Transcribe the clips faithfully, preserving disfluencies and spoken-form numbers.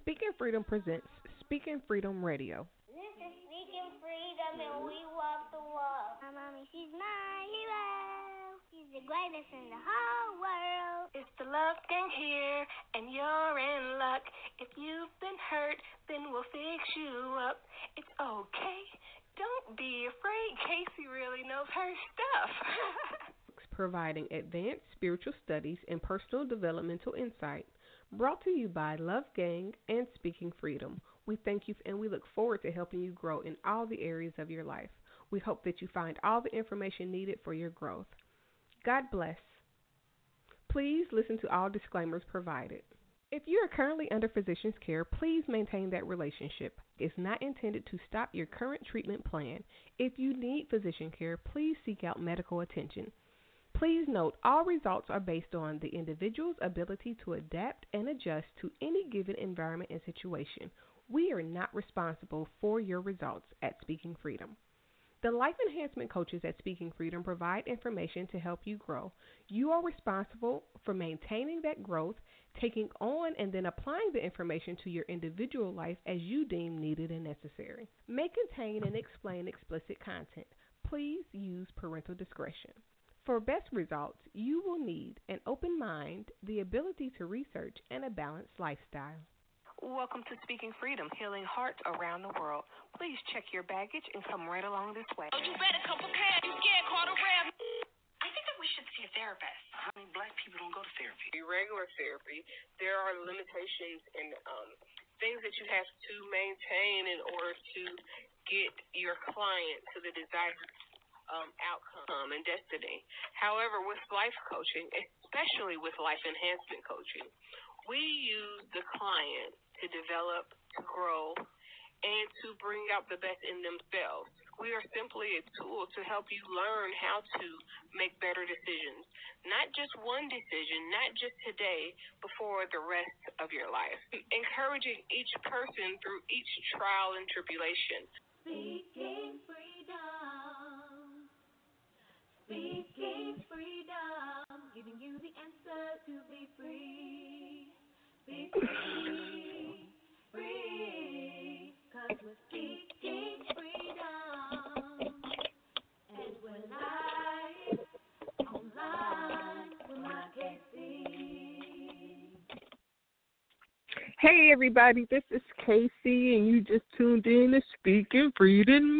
Speaking Freedom presents Speaking Freedom Radio. This is Speaking Freedom and we walk the walk. My mommy, she's my hero. She's the greatest in the whole world. It's the Love Gang here, and you're in luck. If you've been hurt, then we'll fix you up. It's okay. Don't be afraid. Casey really knows her stuff. Providing advanced spiritual studies and personal developmental insight. Brought to you by Love Gang and Speaking Freedom. We thank you and we look forward to helping you grow in all the areas of your life. We hope that you find all the information needed for your growth. God bless. Please listen to all disclaimers provided. If you are currently under physician's care, please maintain that relationship. It's not intended to stop your current treatment plan. If you need physician care, please seek out medical attention. Please note, all results are based on the individual's ability to adapt and adjust to any given environment and situation. We are not responsible for your results at Speaking Freedom. The life enhancement coaches at Speaking Freedom provide information to help you grow. You are responsible for maintaining that growth, taking on and then applying the information to your individual life as you deem needed and necessary. May contain and explain explicit content. Please use parental discretion. For best results, you will need an open mind, the ability to research, and a balanced lifestyle. Welcome to Speaking Freedom, healing hearts around the world. Please check your baggage and come right along this way. Oh, you better come prepared. You scared, call the rap. I think that we should see a therapist. I mean, black people don't go to therapy. Regular therapy, there are limitations and um, things that you have to maintain in order to get your client to the desired Um, outcome and destiny. However, with life coaching, especially with life enhancement coaching, we use the client to develop, to grow, and to bring out the best in themselves. We are simply a tool to help you learn how to make better decisions. Not just one decision, not just today, but for the rest of your life. Encouraging each person through each trial and tribulation. Speaking freedom. Speaking freedom, giving you the answer to be free. Be free, free, cause we're speaking freedom. And we're live, online, with my K C. Hey everybody, this is Casey and you just tuned in to Speaking Freedom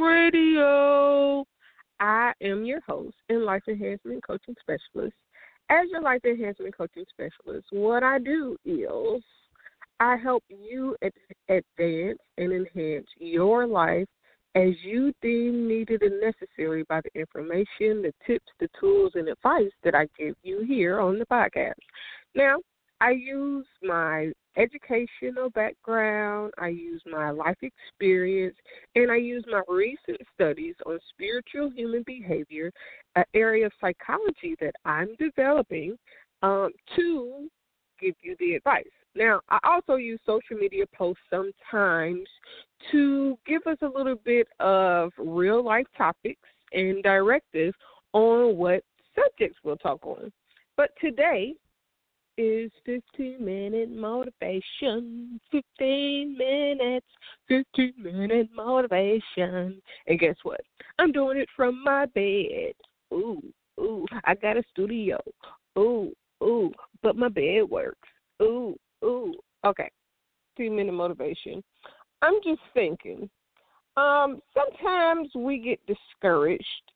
Radio. I am your host and Life Enhancement Coaching Specialist. As your Life Enhancement Coaching Specialist, what I do is I help you ad- advance and enhance your life as you deem needed and necessary by the information, the tips, the tools, and advice that I give you here on the podcast. Now, I use my educational background, I use my life experience, and I use my recent studies on spiritual human behavior, an area of psychology that I'm developing, um, to give you the advice. Now, I also use social media posts sometimes to give us a little bit of real-life topics and directives on what subjects we'll talk on. But today is fifteen-minute motivation, fifteen minutes, fifteen-minute motivation. And guess what? I'm doing it from my bed. Ooh, ooh, I got a studio. Ooh, ooh, but my bed works. Ooh, ooh. Okay, fifteen-minute motivation. I'm just thinking, um, sometimes we get discouraged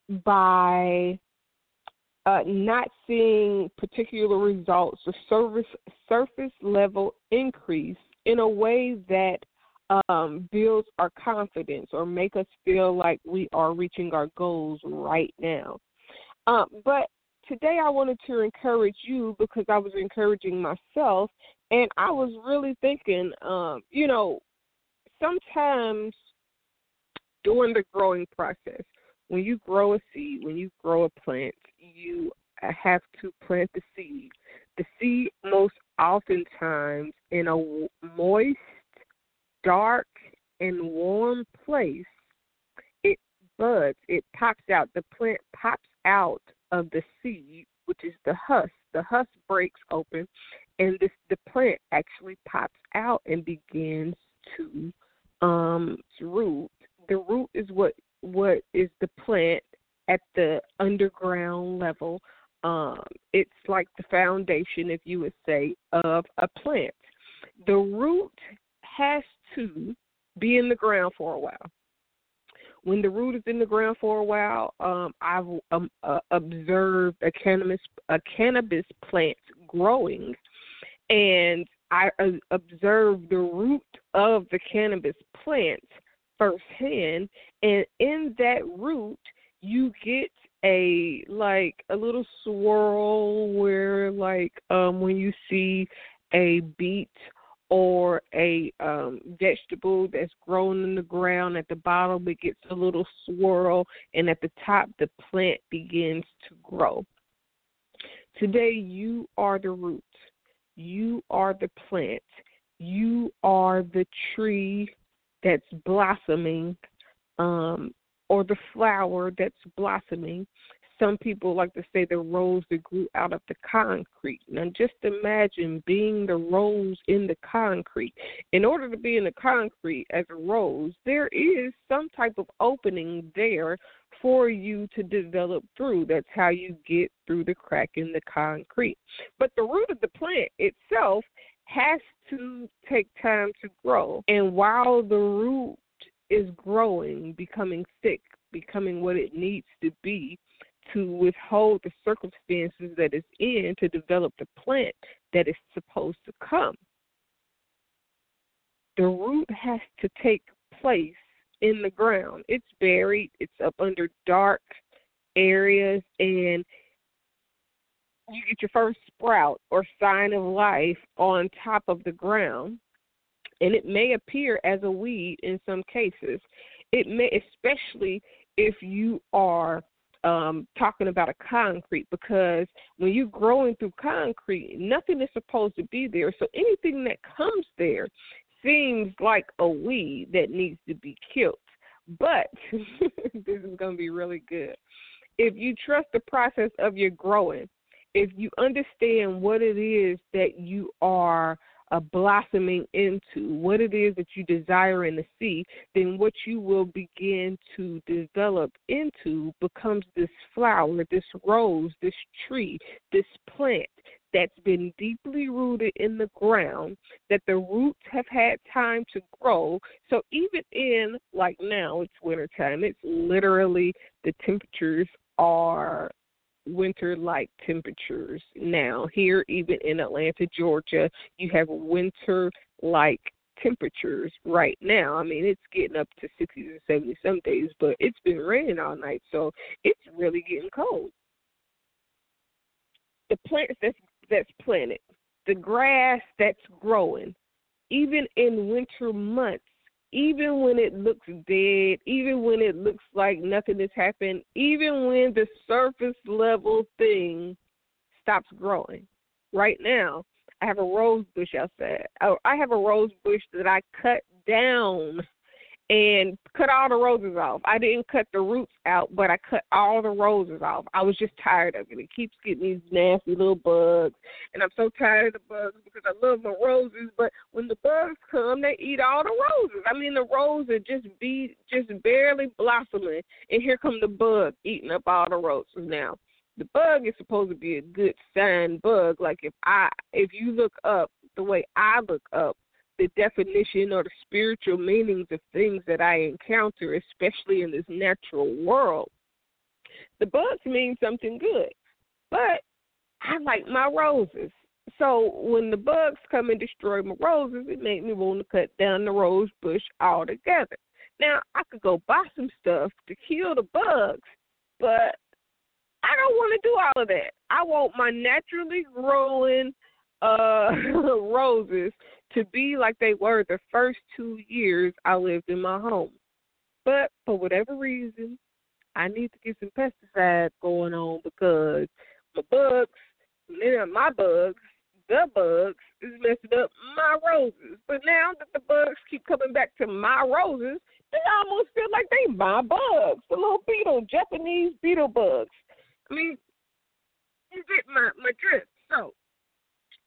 by Uh, not seeing particular results, the service, surface level increase in a way that um, builds our confidence or make us feel like we are reaching our goals right now. Um, but today I wanted to encourage you because I was encouraging myself, and I was really thinking, um, you know, sometimes during the growing process, when you grow a seed, when you grow a plant, you have to plant the seed. The seed most oftentimes in a moist, dark, and warm place, it buds, it pops out. The plant pops out of the seed, which is the husk. The husk breaks open, and this the plant actually pops out and begins to um root. The root is what what is the plant at the underground level. Um, it's like the foundation, if you would say, of a plant. The root has to be in the ground for a while. When the root is in the ground for a while, um, I've um, uh, observed a cannabis a cannabis plant growing, and I uh, observed the root of the cannabis plant firsthand. And in that root, you get a like a little swirl where, like, um, when you see a beet or a um, vegetable that's grown in the ground, at the bottom it gets a little swirl, and at the top the plant begins to grow. Today you are the root. You are the plant. You are the tree that's blossoming, um, or the flower that's blossoming. Some people like to say the rose that grew out of the concrete. Now, just imagine being the rose in the concrete. In order to be in the concrete as a rose, there is some type of opening there for you to develop through. That's how you get through the crack in the concrete. But the root of the plant itself has to take time to grow. And while the root is growing, becoming thick, becoming what it needs to be, to withhold the circumstances that it's in to develop the plant that is supposed to come, the root has to take place in the ground. It's buried. It's up under dark areas, and you get your first sprout or sign of life on top of the ground, and it may appear as a weed in some cases. It may, especially if you are Um, talking about a concrete, because when you're growing through concrete, nothing is supposed to be there. So anything that comes there seems like a weed that needs to be killed. But this is going to be really good. If you trust the process of your growing, if you understand what it is that you are uh, blossoming into, what it is that you desire in the sea, then what you will begin to develop into becomes this flower, this rose, this tree, this plant that's been deeply rooted in the ground, that the roots have had time to grow. So even in, like now, it's wintertime, it's literally, the temperatures are winter-like temperatures now. Here, even in Atlanta, Georgia, you have winter-like temperatures right now. I mean, it's getting up to sixty to seventy some days, but it's been raining all night, so it's really getting cold. The plants that's, that's planted, the grass that's growing, even in winter months, even when it looks dead, even when it looks like nothing has happened, even when the surface level thing stops growing. Right now, I have a rose bush outside. I have a rose bush that I cut down and cut all the roses off. I didn't cut the roots out, but I cut all the roses off. I was just tired of it. It keeps getting these nasty little bugs, and I'm so tired of the bugs because I love my roses, but when the bugs come, they eat all the roses. I mean, the roses are just be just barely blossoming, and here come the bug eating up all the roses now. The bug is supposed to be a good sign bug. Like if I, if you look up the way I look up the definition or the spiritual meanings of things that I encounter, especially in this natural world, the bugs mean something good. But I like my roses. So when the bugs come and destroy my roses, it made me want to cut down the rose bush altogether. Now, I could go buy some stuff to kill the bugs, but I don't want to do all of that. I want my naturally growing uh, roses to be like they were the first two years I lived in my home. But for whatever reason, I need to get some pesticides going on because my bugs, my bugs, the bugs is messing up my roses. But now that the bugs keep coming back to my roses, they almost feel like they my bugs, the little beetle, Japanese beetle bugs. I mean, you get my, my drift. So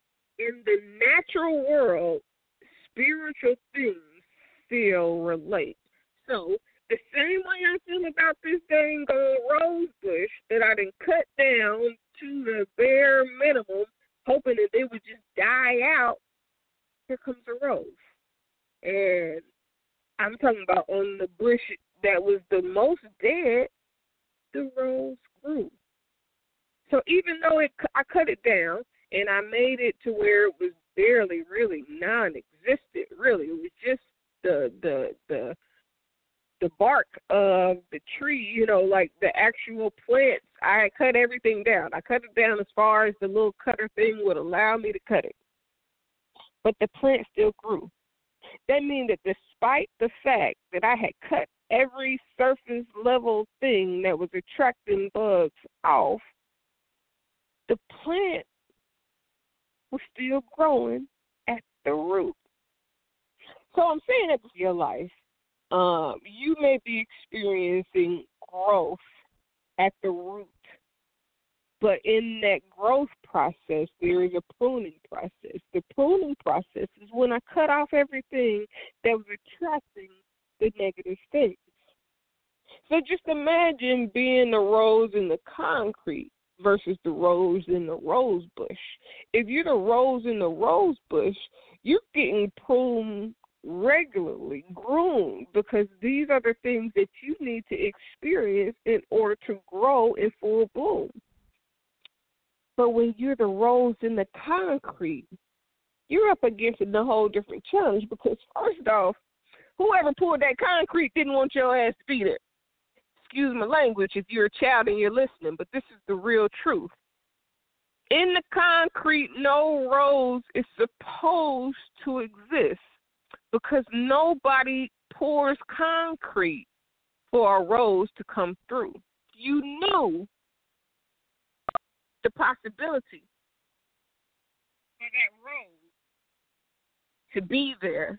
in the natural world, spiritual things still relate. So the same way I feel about this dang rose bush that I done cut down to the bare minimum, hoping that they would just die out, here comes a rose. And I'm talking about on the bush that was the most dead, the rose grew. So even though it, I cut it down and I made it to where it was barely, really non-existent, really, it was just the the the the bark of the tree, you know, like the actual plants. I cut everything down. I cut it down as far as the little cutter thing would allow me to cut it. But the plant still grew. That means that despite the fact that I had cut every surface level thing that was attracting bugs off, the plant was still growing at the root. So I'm saying that with your life, um, you may be experiencing growth at the root, but in that growth process, there is a pruning process. The pruning process is when I cut off everything that was attracting the negative things. So just imagine being the rose in the concrete versus the rose in the rose bush. If you're the rose in the rose bush, you're getting pruned regularly, groomed, because these are the things that you need to experience in order to grow in full bloom. But when you're the rose in the concrete, you're up against a whole different challenge because, first off, whoever poured that concrete didn't want your ass to be there. Excuse my language if you're a child and you're listening, but this is the real truth. In the concrete, no rose is supposed to exist because nobody pours concrete for a rose to come through. You knew the possibility for that rose to be there,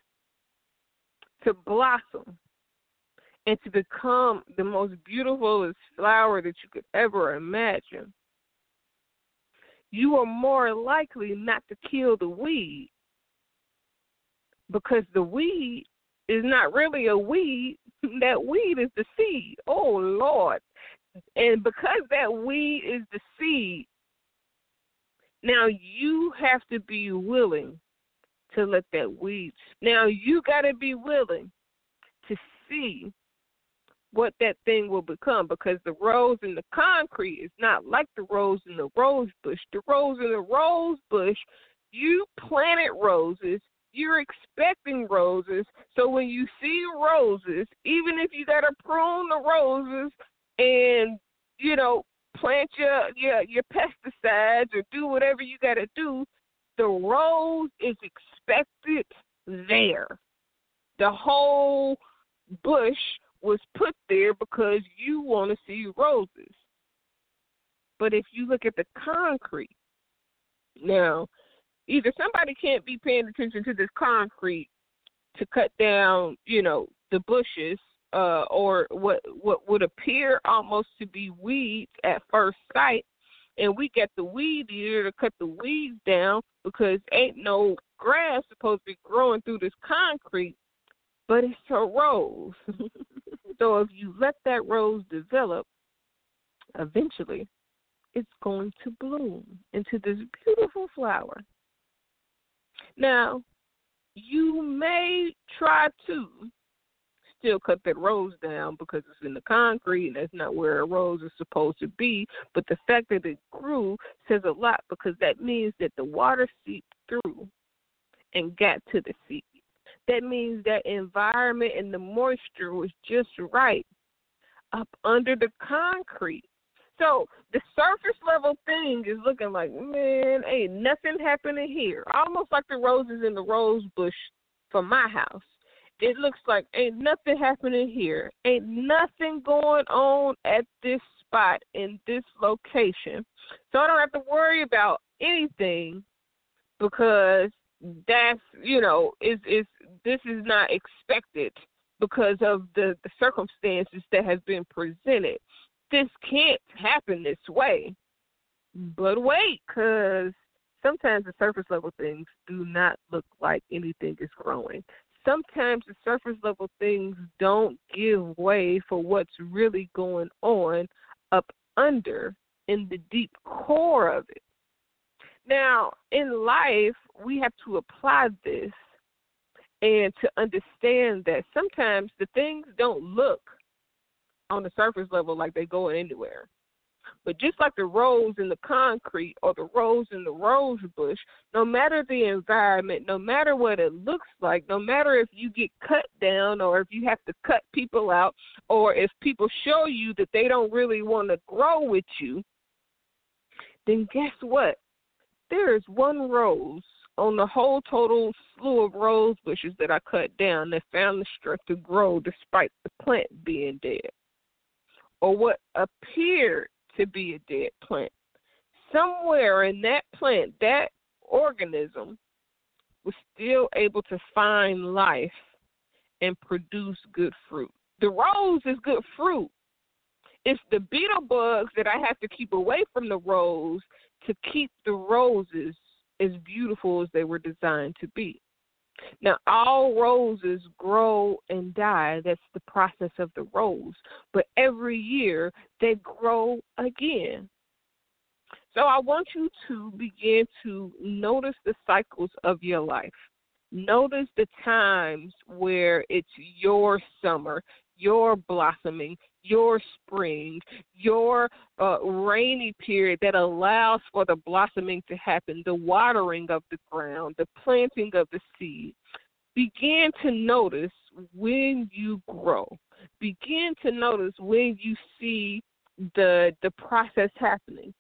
to blossom, and to become the most beautiful flower that you could ever imagine. You are more likely not to kill the weed because the weed is not really a weed. That weed is the seed. Oh, Lord. And because that weed is the seed, now you have to be willing to let that weed. Now you got to be willing to see what that thing will become, because the rose in the concrete is not like the rose in the rose bush. The rose in the rose bush, you planted roses, you're expecting roses, so when you see roses, even if you got to prune the roses and, you know, plant your, your, your pesticides or do whatever you got to do, the rose is expected there. The whole bush was put there because you want to see roses. But if you look at the concrete, now, either somebody can't be paying attention to this concrete to cut down, you know, the bushes, uh, or what what would appear almost to be weeds at first sight, and we get the weed eater to cut the weeds down because ain't no grass supposed to be growing through this concrete, but it's a rose. So if you let that rose develop, eventually it's going to bloom into this beautiful flower. Now, you may try to still cut that rose down because it's in the concrete and that's not where a rose is supposed to be, but the fact that it grew says a lot because that means that the water seeped through and got to the seed. That means that environment and the moisture was just right up under the concrete. So the surface level thing is looking like, man, ain't nothing happening here. Almost like the roses in the rose bush for my house. It looks like ain't nothing happening here. Ain't nothing going on at this spot in this location. So I don't have to worry about anything because that's, you know, is is this is not expected because of the, the circumstances that have been presented. This can't happen this way. But wait, because sometimes the surface level things do not look like anything is growing. Sometimes the surface level things don't give way for what's really going on up under in the deep core of it. Now, in life, we have to apply this and to understand that sometimes the things don't look on the surface level like they're going anywhere. But just like the rose in the concrete or the rose in the rose bush, no matter the environment, no matter what it looks like, no matter if you get cut down or if you have to cut people out or if people show you that they don't really want to grow with you, then guess what? There is one rose on the whole total slew of rose bushes that I cut down that found the strength to grow despite the plant being dead, or what appeared to be a dead plant. Somewhere in that plant, that organism was still able to find life and produce good fruit. The rose is good fruit. It's the beetle bugs that I have to keep away from the rose to keep the roses as beautiful as they were designed to be. Now, all roses grow and die. That's the process of the rose. But every year, they grow again. So I want you to begin to notice the cycles of your life. Notice the times where it's your summer, your blossoming, your spring, your uh, rainy period that allows for the blossoming to happen, the watering of the ground, the planting of the seed. Begin to notice when you grow. Begin to notice when you see the the process happening.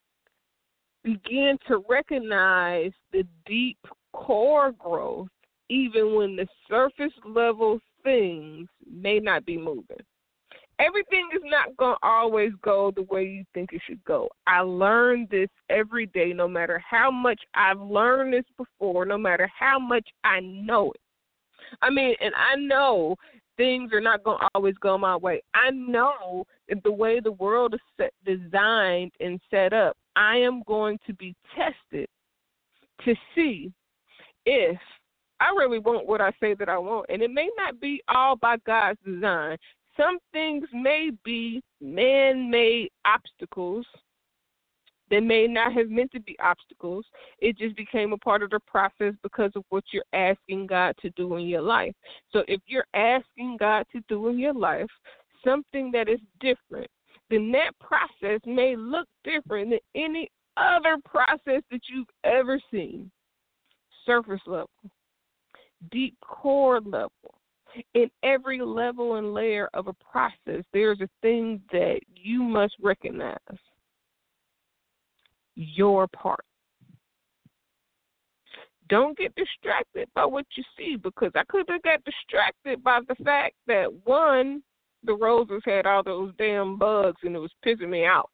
Begin to recognize the deep core growth even when the surface level things may not be moving. Everything is not going to always go the way you think it should go. I learn this every day, no matter how much I've learned this before, no matter how much I know it. I mean, and I know things are not going to always go my way. I know that the way the world is set, designed and set up, I am going to be tested to see if I really want what I say that I want. And it may not be all by God's design. Some things may be man-made obstacles that may not have meant to be obstacles. It just became a part of the process because of what you're asking God to do in your life. So if you're asking God to do in your life something that is different, then that process may look different than any other process that you've ever seen. Surface level, deep core level. In every level and layer of a process, there's a thing that you must recognize. Your part. Don't get distracted by what you see, because I could have got distracted by the fact that, one, the roses had all those damn bugs and it was pissing me out.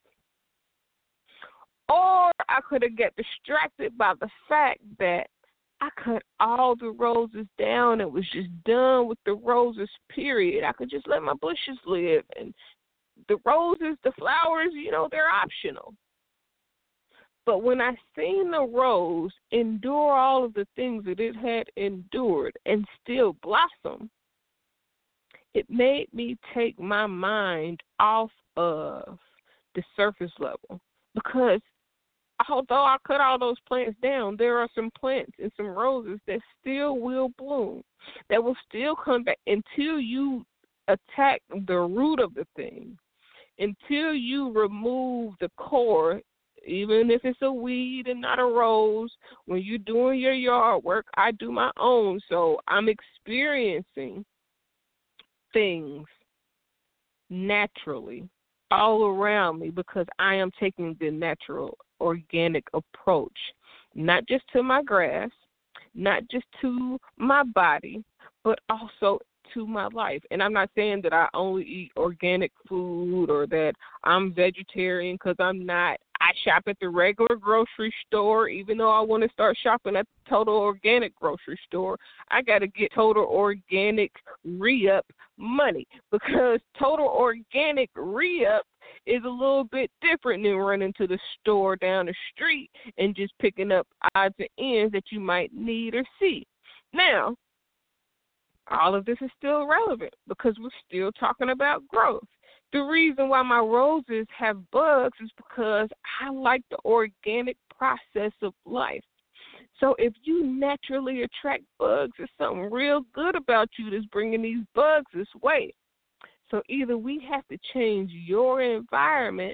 Or I could have got distracted by the fact that I cut all the roses down and was just done with the roses, period. I could just let my bushes live. And the roses, the flowers, you know, they're optional. But when I seen the rose endure all of the things that it had endured and still blossom, it made me take my mind off of the surface level. Because although I cut all those plants down, there are some plants and some roses that still will bloom, that will still come back until you attack the root of the thing, until you remove the core, even if it's a weed and not a rose. When you're doing your yard work, I do my own, so I'm experiencing things naturally all around me because I am taking the natural organic approach, not just to my grass, not just to my body, but also to my life. And I'm not saying that I only eat organic food or that I'm vegetarian, because I'm not. I shop at the regular grocery store. Even though I want to start shopping at the Total Organic grocery store, I got to get Total Organic re-up money, because Total Organic re-up is a little bit different than running to the store down the street and just picking up odds and ends that you might need or see. Now, all of this is still relevant because we're still talking about growth. The reason why my roses have bugs is because I like the organic process of life. So if you naturally attract bugs, there's something real good about you that's bringing these bugs this way. So either we have to change your environment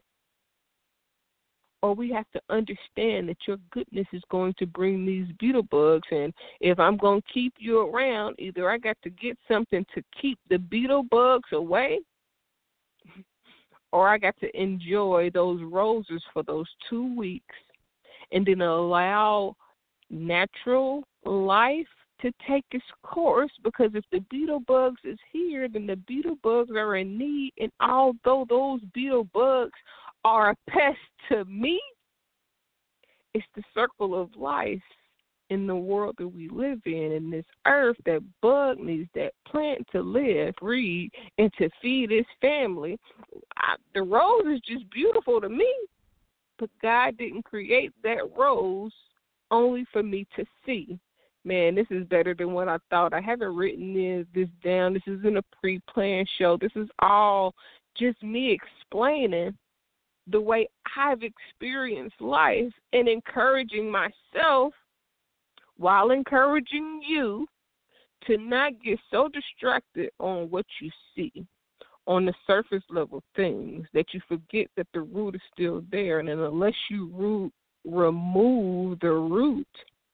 or we have to understand that your goodness is going to bring these beetle bugs. And if I'm going to keep you around, either I got to get something to keep the beetle bugs away or I got to enjoy those roses for those two weeks and then allow natural life to take its course, because if the beetle bugs is here, then the beetle bugs are in need. And although those beetle bugs are a pest to me, it's the circle of life in the world that we live in, in this earth. That bug needs that plant to live, breathe, and to feed its family. I, the rose is just beautiful to me, but God didn't create that rose only for me to see. Man, this is better than what I thought. I haven't written this, this down. This isn't a pre-planned show. This is all just me explaining the way I've experienced life and encouraging myself while encouraging you to not get so distracted on what you see, on the surface level things, that you forget that the root is still there. And then unless you root, remove the root,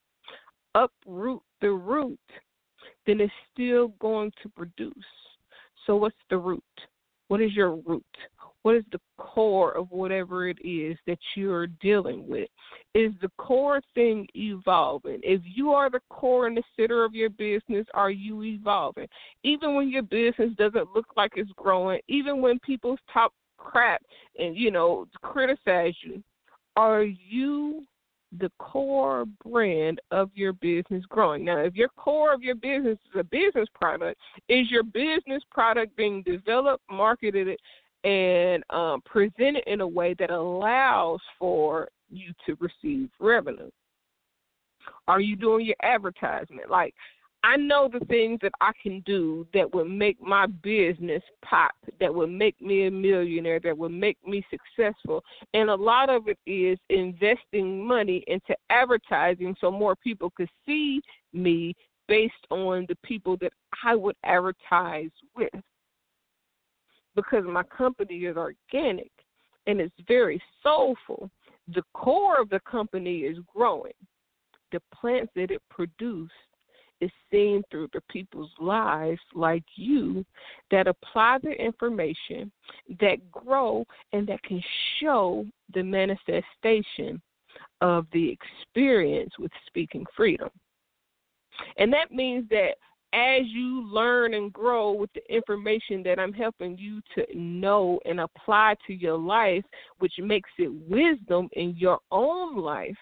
uproot the root, then it's still going to produce. So what's the root? What is your root? What is the core of whatever it is that you're dealing with? Is the core thing evolving? If you are the core and the center of your business, are you evolving? Even when your business doesn't look like it's growing, even when people talk crap and, you know, criticize you, are you the core brand of your business growing? Now, if your core of your business is a business product, is your business product being developed, marketed, and um, presented in a way that allows for you to receive revenue? Are you doing your advertisement? Like, I know the things that I can do that would make my business pop, that would make me a millionaire, that would make me successful. And a lot of it is investing money into advertising so more people could see me based on the people that I would advertise with. Because my company is organic and it's very soulful. The core of the company is growing. The plants that it produced is seen through the people's lives like you that apply the information, that grow, and that can show the manifestation of the experience with speaking freedom. And that means that as you learn and grow with the information that I'm helping you to know and apply to your life, which makes it wisdom in your own life,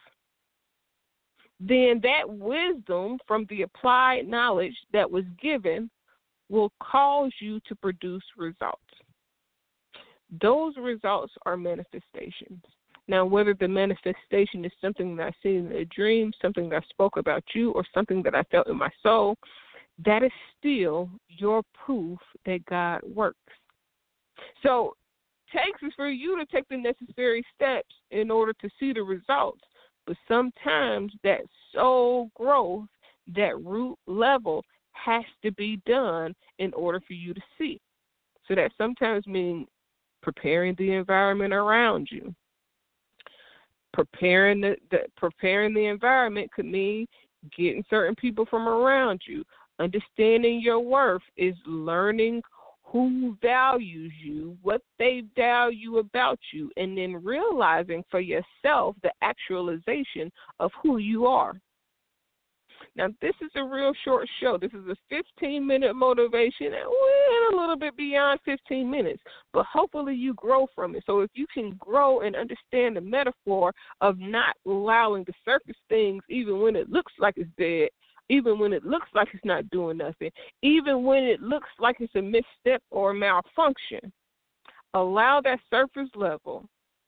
then that wisdom from the applied knowledge that was given will cause you to produce results. Those results are manifestations. Now, whether the manifestation is something that I see in a dream, something that I spoke about you, or something that I felt in my soul, that is still your proof that God works. So it takes is for you to take the necessary steps in order to see the results. But sometimes that soul growth, that root level, has to be done in order for you to see. So that sometimes means preparing the environment around you. Preparing the, the preparing the environment could mean getting certain people from around you. Understanding your worth is learning who values you, what they value about you, and then realizing for yourself the actualization of who you are. Now, this is a real short show. This is a fifteen-minute motivation, and we're a little bit beyond fifteen minutes, but hopefully you grow from it. So if you can grow and understand the metaphor of not allowing the surface things, even when it looks like it's dead, even when it looks like it's not doing nothing, even when it looks like it's a misstep or a malfunction, Allow that surface level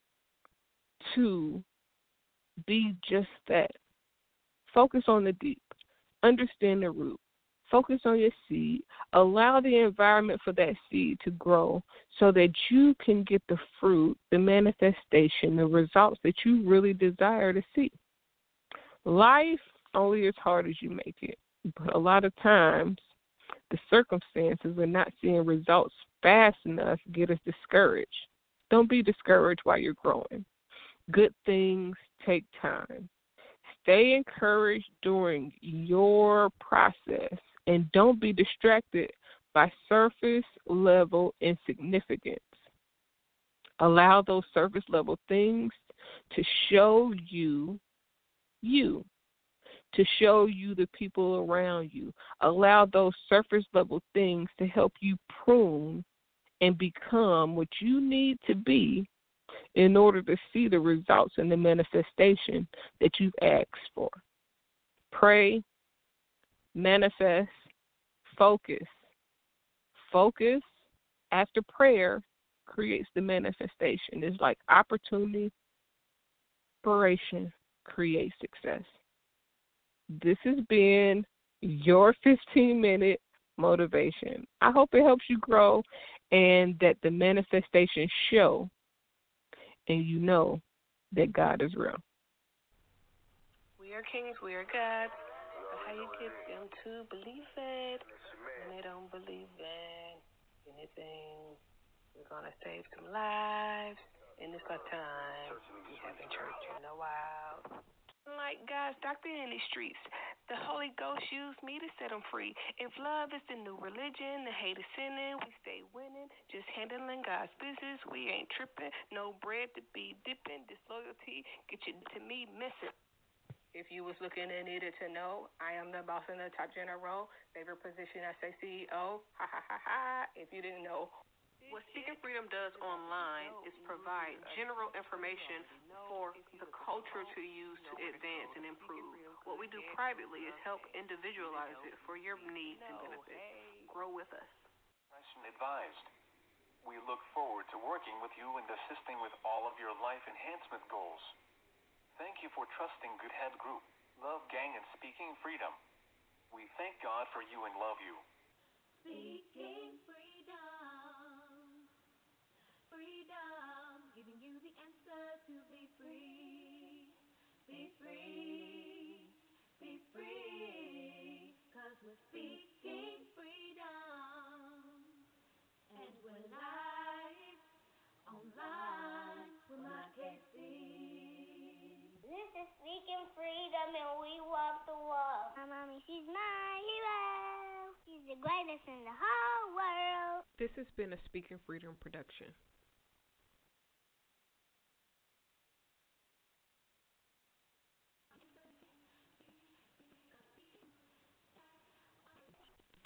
to be just that. Focus on the deep. Understand the root. Focus on your seed. Allow the environment for that seed to grow so that you can get the fruit, the manifestation, the results that you really desire to see. Life only as hard as you make it. But a lot of times, the circumstances of not seeing results fast enough get us discouraged. Don't be discouraged while you're growing. Good things take time. Stay encouraged during your process and don't be distracted by surface level insignificance. Allow those surface level things to show you you, to show you the people around you. Allow those surface level things to help you prune and become what you need to be in order to see the results and the manifestation that you've asked for. Pray, manifest, focus. Focus after prayer creates the manifestation. It's like opportunity, inspiration creates success. This has been your fifteen-minute motivation. I hope it helps you grow and that the manifestation show and you know that God is real. We are kings, we are gods. But how you get them to believe it when they don't believe in anything? We're going to save some lives, and it's our time. We haven't church in a while. Like God's doctor in these streets, the Holy Ghost used me to set them free. If love is the new religion, the hate is sinning, we stay winning. Just handling God's business, we ain't tripping. No bread to be dipping, disloyalty, get you to me missing. If you was looking and needed to know, I am the boss in the top general. Favorite position, I say C E O. Ha ha ha ha. If you didn't know. What Speaking Freedom does online is provide general information for the culture to use to advance and improve. What we do privately is help individualize it for your needs and benefits. Grow with us. Advised. We look forward to working with you and assisting with all of your life enhancement goals. Thank you for trusting Good Head Group, Love Gang, and Speaking Freedom. We thank God for you and love you. Speaking freedom, freedom, giving you the answer to be free. Be free, be free, 'cause we're speaking freedom. And we're live, online, with my K C. This is Speaking Freedom and we walk the walk. My mommy, she's my hero. She's the greatest in the whole world. This has been a Speaking Freedom production.